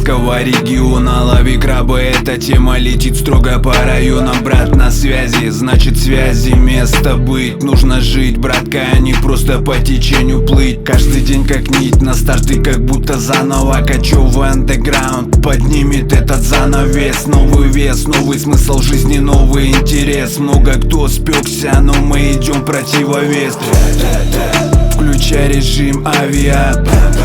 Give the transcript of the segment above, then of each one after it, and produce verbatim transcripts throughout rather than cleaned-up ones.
Уральского региона. Лови краба, эта тема летит строго по районам. Брат на связи, значит связи место быть. Нужно жить, братка, а не просто по течению плыть. Каждый день как нить на старт и как будто заново. Кочевый андеграунд поднимет этот занавес. Новый вес, новый смысл жизни, новый интерес. Много кто спекся, но мы идем противовес. Включай режим авиа,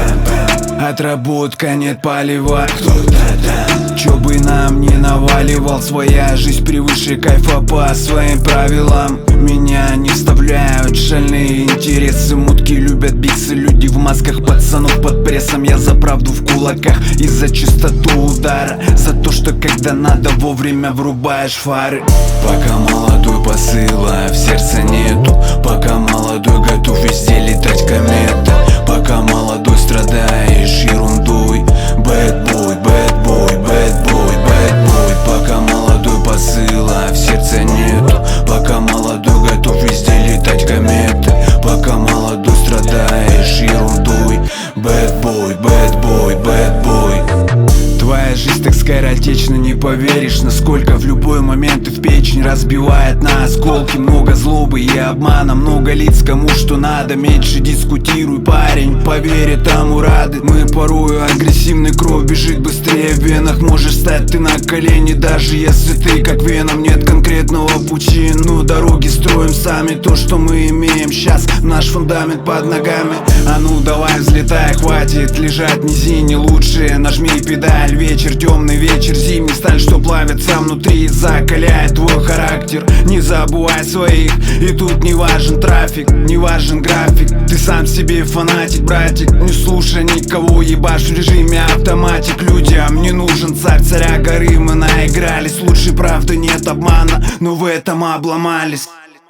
отработка, нет полива. Кто-то там, чё бы нам не наваливал. Своя жизнь превыше кайфа по своим правилам. Меня не вставляют шальные интересы. Мутки любят биксы, люди в масках, пацанов под прессом. Я за правду в кулаках и за чистоту удара. За то, что когда надо вовремя врубаешь фары. Пока молодой посыла в сердце нету. Пока молодой готов везде летать комета. Пока молодой страдаешь ерундой. Bad boy, bad boy, bad boy, bad boy. Пока молодой посыла в сердце нету. Пока молодой готов везде летать кометы. Пока молодой страдаешь ерундой. Bad boy, bad boy, bad boy. Твоя жизнь так скоротечна, не поверишь, насколько в любой момент и в печень разбивает на осколки. Много злобы и обмана, много лиц, кому что надо. Меньше дискутируй, парень, поверь, этому рады. Мы порою агрессивный, кровь бежит быстрее в венах. Можешь стать ты на колени, даже если ты как Веном. Нет конкретного пути, но дороги строим сами. То, что мы имеем сейчас, наш фундамент под ногами. А ну давай взлетай, хватит лежать в низине. Лучше нажми педаль. Вечер, темный вечер, зимний сталь, что плавится внутри, закаляет твой характер. Не забывай своих, и тут не важен трафик, не важен график. Ты сам себе фанатик, братик, не слушай никого, ебашь в режиме автоматик. Людям не нужен царь, царя горы мы наигрались. Лучше правды нет обмана, но в этом обломались.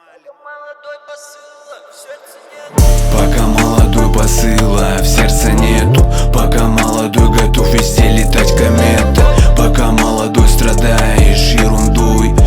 Пока молодой посыла в сердце нету. Пока молодой готов везде летать комета. Пока молодой страдаешь ерундой.